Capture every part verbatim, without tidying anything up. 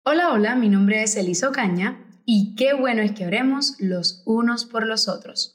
Hola, hola, mi nombre es Elisa Ocaña y qué bueno es que oremos los unos por los otros.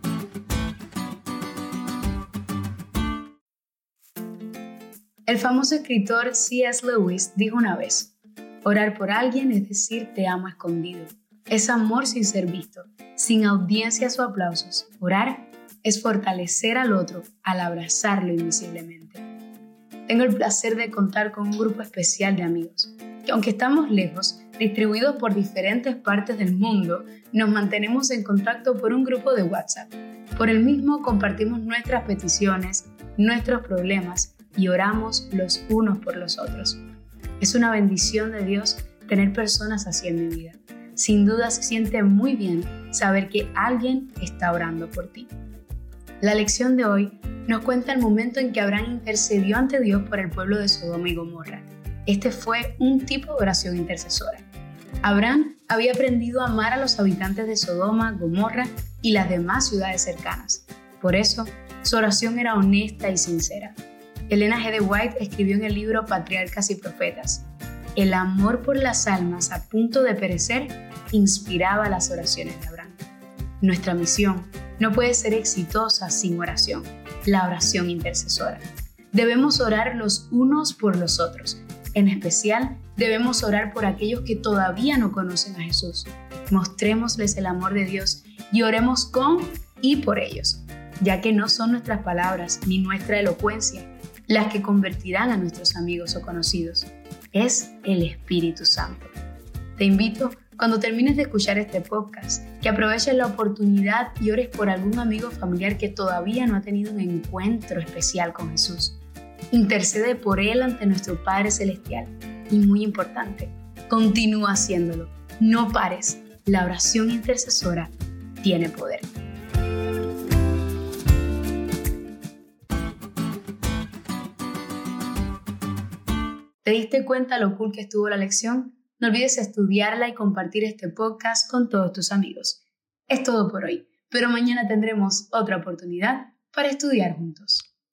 El famoso escritor C S Lewis dijo una vez: orar por alguien es decir te amo escondido. Es amor sin ser visto, sin audiencias o aplausos. Orar es fortalecer al otro al abrazarlo invisiblemente. Tengo el placer de contar con un grupo especial de amigos, que aunque estamos lejos, distribuidos por diferentes partes del mundo, nos mantenemos en contacto por un grupo de WhatsApp. Por el mismo compartimos nuestras peticiones, nuestros problemas y oramos los unos por los otros. Es una bendición de Dios tener personas así en mi vida. Sin duda se siente muy bien saber que alguien está orando por ti. La lección de hoy nos cuenta el momento en que Abraham intercedió ante Dios por el pueblo de Sodoma y Gomorra. Este fue un tipo de oración intercesora. Abraham había aprendido a amar a los habitantes de Sodoma, Gomorra y las demás ciudades cercanas. Por eso, su oración era honesta y sincera. Elena G. de White escribió en el libro Patriarcas y Profetas: el amor por las almas a punto de perecer inspiraba las oraciones de Abraham. Nuestra misión no puede ser exitosa sin oración, la oración intercesora. Debemos orar los unos por los otros. En especial, debemos orar por aquellos que todavía no conocen a Jesús. Mostrémosles el amor de Dios y oremos con y por ellos, ya que no son nuestras palabras ni nuestra elocuencia las que convertirán a nuestros amigos o conocidos. Es el Espíritu Santo. Te invito, cuando termines de escuchar este podcast, que aproveches la oportunidad y ores por algún amigo o familiar que todavía no ha tenido un encuentro especial con Jesús. Intercede por él ante nuestro Padre Celestial. Y muy importante, continúa haciéndolo. No pares. La oración intercesora tiene poder. ¿Te diste cuenta lo cool que estuvo la lección? No olvides estudiarla y compartir este podcast con todos tus amigos. Es todo por hoy, pero mañana tendremos otra oportunidad para estudiar juntos.